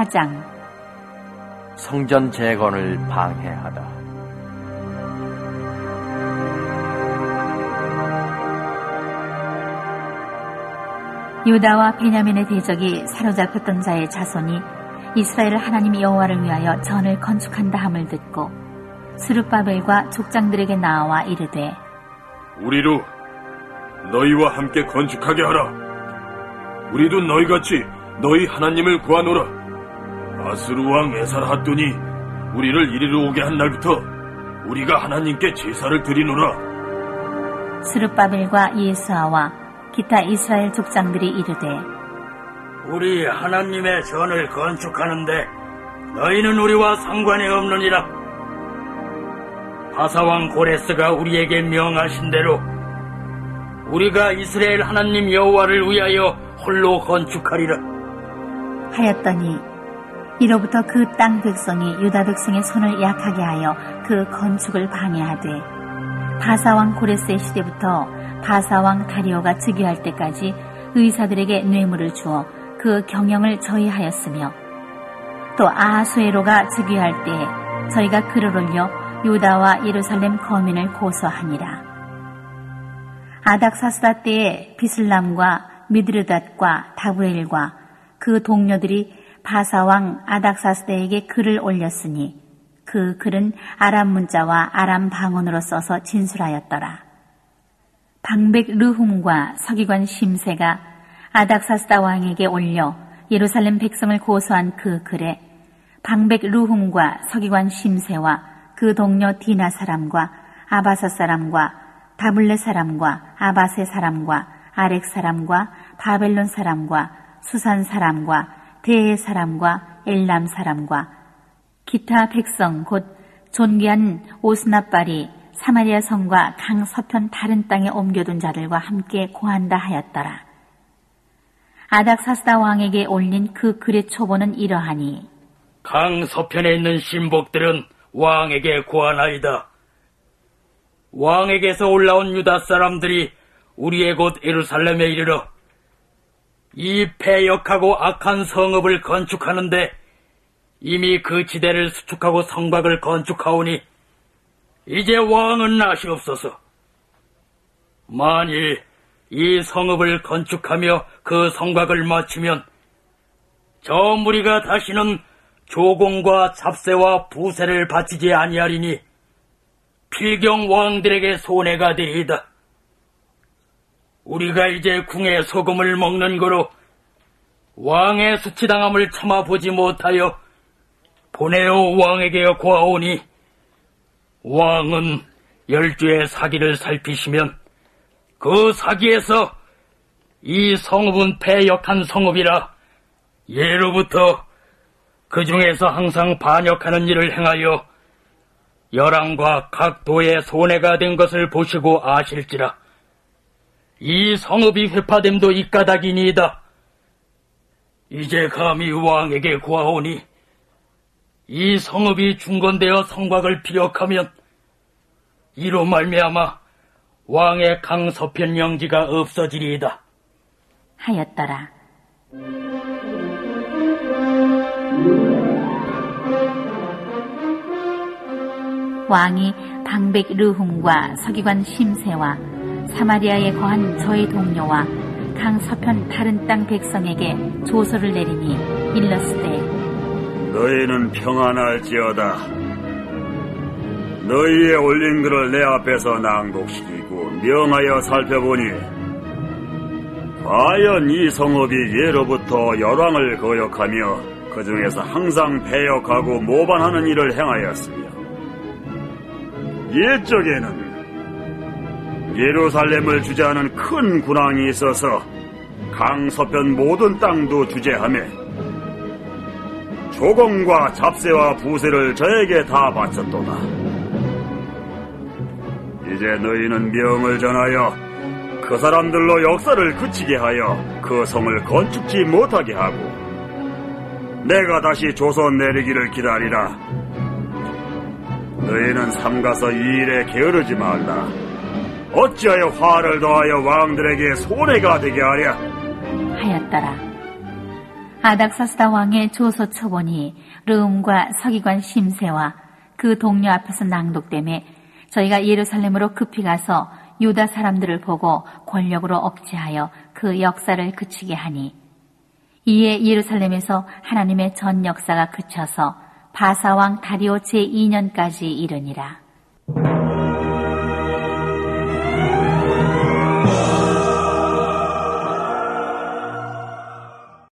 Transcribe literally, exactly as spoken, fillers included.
장. 성전 재건을 방해하다. 유다와 베냐민의 대적이 사로잡혔던 자의 자손이 이스라엘 하나님 여호와를 위하여 전을 건축한다 함을 듣고 스룹바벨과 족장들에게 나와 이르되, 우리로 너희와 함께 건축하게 하라. 우리도 너희같이 너희 하나님을 구하노라. 아스루 왕 에살핫돈이 우리를 이리로 오게 한 날부터 우리가 하나님께 제사를 드리노라. 스룹바벨과 예수아와 기타 이스라엘 족장들이 이르되, 우리 하나님의 전을 건축하는데 너희는 우리와 상관이 없느니라. 바사왕 고레스가 우리에게 명하신 대로 우리가 이스라엘 하나님 여호와를 위하여 홀로 건축하리라 하였더니, 이로부터 그 땅 백성이 유다 백성의 손을 약하게 하여 그 건축을 방해하되, 바사왕 고레스의 시대부터 바사왕 다리오가 즉위할 때까지 의사들에게 뇌물을 주어 그 경영을 저희하였으며, 또 아하수에로가 즉위할 때에 저희가 글을 올려 유다와 예루살렘 거민을 고소하니라. 아닥사스다 때에 비슬람과 미드르닷과 다브엘과 그 동료들이 바사왕 아닥사스다에게 글을 올렸으니 그 글은 아람 문자와 아람 방언으로 써서 진술하였더라. 방백 르훔과 서기관 심세가 아닥사스다 왕에게 올려 예루살렘 백성을 고소한 그 글에 방백 르훔과 서기관 심세와 그 동료 디나 사람과 아바사 사람과 다블레 사람과 아바세 사람과 아렉 사람과 바벨론 사람과 수산 사람과 대에 사람과 엘람 사람과 기타 백성 곧 존귀한 오스나빨이 사마리아 성과 강 서편 다른 땅에 옮겨둔 자들과 함께 고한다 하였더라. 아닥사스다 왕에게 올린 그 글의 초보는 이러하니, 강 서편에 있는 신복들은 왕에게 고하나이다. 왕에게서 올라온 유다 사람들이 우리의 곳 예루살렘에 이르러 이 패역하고 악한 성읍을 건축하는데 이미 그 지대를 수축하고 성곽을 건축하오니 이제 왕은 나시옵소서. 만일 이 성읍을 건축하며 그 성곽을 마치면 저 무리가 다시는 조공과 잡세와 부세를 바치지 아니하리니 필경 왕들에게 손해가 되이다. 우리가 이제 궁에 소금을 먹는 거로 왕의 수치당함을 참아보지 못하여 보네오 왕에게 고하오니 왕은 열주의 사기를 살피시면 그 사기에서 이 성읍은 패역한 성읍이라 예로부터 그 중에서 항상 반역하는 일을 행하여 열왕과 각 도에 손해가 된 것을 보시고 아실지라 이 성읍이 회파됨도 이까닭이니이다. 이제 감히 왕에게 고하오니 이 성읍이 중건되어 성곽을 피력하면 이로 말미암아 왕의 강서편 영지가 없어지리이다 하였더라. 왕이 방백 르훔과 서기관 심세와 사마리아에 거한 저의 동료와 강 서편 다른 땅 백성에게 조서를 내리니 일렀으되, 너희는 평안할지어다. 너희의 올린 글을 내 앞에서 낭독시키고 명하여 살펴보니 과연 이 성읍이 예로부터 열왕을 거역하며 그 중에서 항상 패역하고 모반하는 일을 행하였으며 옛적에는 예루살렘을 주재하는 큰 군왕이 있어서 강서편 모든 땅도 주재하며 조공과 잡세와 부세를 저에게 다 바쳤도다. 이제 너희는 명을 전하여 그 사람들로 역사를 그치게 하여 그 성을 건축지 못하게 하고 내가 다시 조선 내리기를 기다리라. 너희는 삼가서 이 일에 게으르지 말라. 어찌하여 화를 더하여 왕들에게 손해가 되게 하랴. 하였더라. 아닥사스다 왕의 조서 초본이 르움과 서기관 심세와 그 동료 앞에서 낭독되매 저희가 예루살렘으로 급히 가서 유다 사람들을 보고 권력으로 억제하여 그 역사를 그치게 하니 이에 예루살렘에서 하나님의 전 역사가 그쳐서 바사왕 다리오 제이 년까지 이르니라.